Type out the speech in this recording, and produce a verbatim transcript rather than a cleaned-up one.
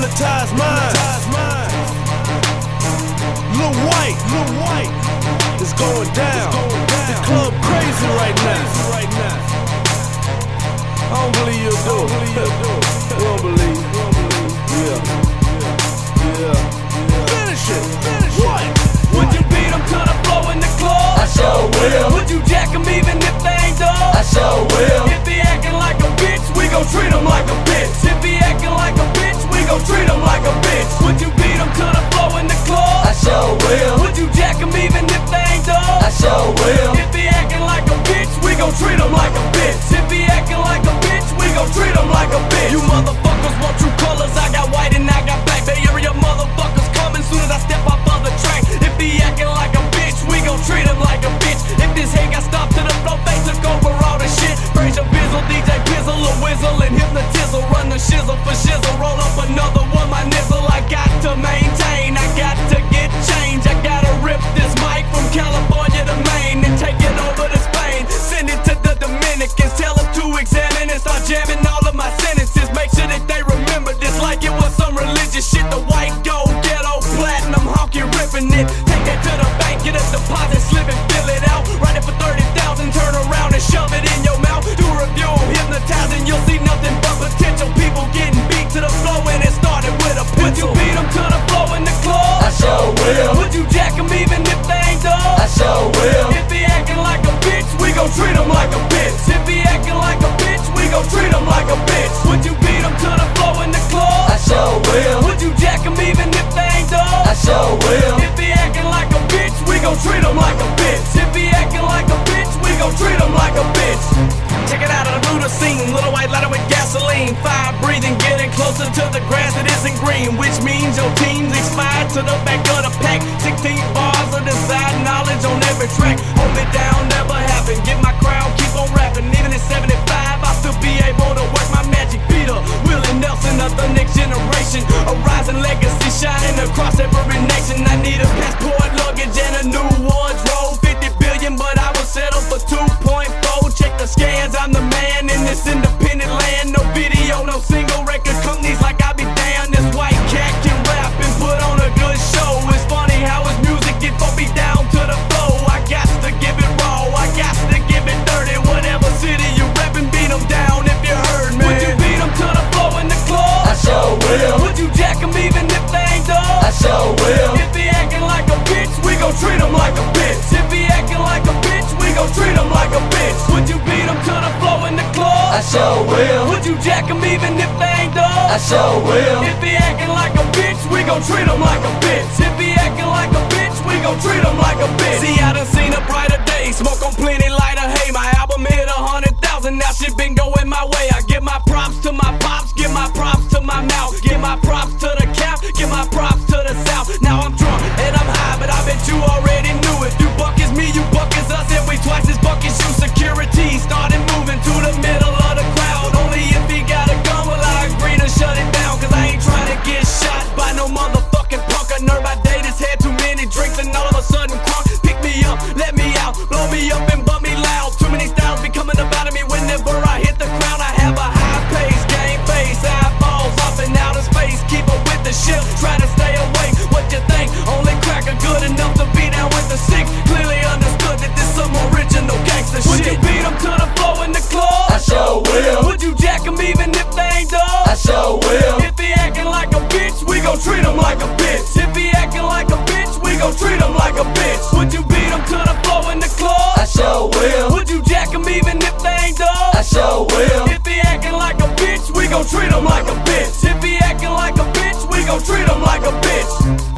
hypnotize minds. Lil White, Lil White, it's going down. The club crazy right now. I don't believe you'll do it. We don't believe. Yeah, yeah. Finish it. Finish what? Would you beat them to the floor in the club? I sure will. Would you jack them even if they ain't done? I sure will. If he acting like a bitch, we gon' treat him like a bitch. If he acting like a bitch, we gon' treat him like a bitch. Would you beat him to the floor in the club? I sure will. Would you jack him even if they ain't done? I sure will. If he acting like a bitch, we gon' treat him like a bitch. If he acting like a bitch, we gon' treat him like a bitch. You motherfuckers want true colors, I got white and I got black. Bay Area motherfuckers coming soon as I step off of the track. If he acting like a bitch, we gon' treat him like a bitch. If this hate got stopped to the floor, they took over all the shit. Frazier Bizzle, D J Pizzle, a Whizzle, and Hypnotizzle. Run the shizzle for shizzle, roll up another one, my nizzle. I got to maintain, I got to get change. I gotta rip this mic from California to Maine and take it over to Spain. Send it to the Dominicans, tell them to examine it. Start jamming all of my sentences, make sure that they remember this like it was some religious shit. The white gold, ghetto, platinum, honky ripping it. Take that to the bank, get a deposit slip and fill it out. Write it for thirty thousand, turn around and shove it in your mouth. Do a review, hypnotizing, you'll see nothing but potential. People getting beat to the floor and it started with a pencil. Would you beat them to the floor in the club? I sure will. Would you jack them even if they ain't done? I sure will. If he acting like a bitch, we gon' treat him like a bitch. If he acting like a bitch, we gon' treat him like a bitch. Would you beat him to the floor in the club? I sure will. Would you jack him even if they ain't done? I sure will. If he acting like a bitch, we gon' treat him like a bitch. If he acting like a bitch, we gon' treat him like a bitch. Check it out, I do the scene. Little white lighter with gasoline. Fire breathing, getting closer to the grass that isn't green. Which means your team's expired to the back of the pack. Sixteen bars of inside knowledge on every track. Hold it down, never happen. Get my crowd, keep on rapping. Even at seventy-five, I'll still be able to work my magic. Peter, Willie Nelson of the next generation. A rising legacy shining across every nation. I need a passport, luggage, and a new wardrobe. Fifty billion, but I will settle for two point four. Check the scans, I'm the man in this independent land. No video, no single record companies like I be damned. This white cat can rap and put on a good show. It's funny how his music get me down to the flow. I got to give it raw, I got to give it dirty. Whatever city you reppin', beat them down if you heard me. Would you beat them to the floor in the club? I sure will. Would you jack them even if they ain't done? I sure will. If he acting like a bitch, we gon' treat him like a bitch. If he acting like a bitch, we gon' treat him like a bitch. Would you beat him to the floor in the club? I sure will. Would you jack him even if they ain't done? I sure will. If he acting like a bitch, we gon' treat him like a bitch. If he acting like a bitch, we gon' treat him like a bitch. See, I done seen a brighter day, smoke on plenty lighter. Hey, my album hit a hundred thousand, now shit been going my way. I give my props to my pops, give my props to my mouth, give my props to the cap, give my props to the south. Now I'm drunk and I'm high, but I bet you already knew it. You buck is me, you buck is us, and we twice as buck as you. Security started moving to the middle of the crowd. Only if he got a gun will I agree to shut it down. Cause I ain't trying to get shot by no motherfucking punk. I nerve my day, this had too many drinks and all of a sudden crunk. Pick me up, let me out, blow me up and bump me loud. Too many styles be coming up out of me whenever I hit the ground. I have a high pace, game face, eyeballs off in outer space. Keep up with the ship, try to stay awake. What you think? Only cracker good enough to be down with the sick. Clearly understood that this some original gangster shit. Would you beat him to the floor in the club? I sure will. Would you jack him even if they ain't done? I sure will. If he acting like a bitch, we gon' treat him like a bitch. If he acting like a bitch, we gon' treat him like a bitch. Would you beat him to the floor in the club? I sure will. Would you jack him even if they ain't done? I sure will. If he acting like a bitch, we gon' treat him like a bitch. If he acting like a bitch, we gon' treat him like a bitch.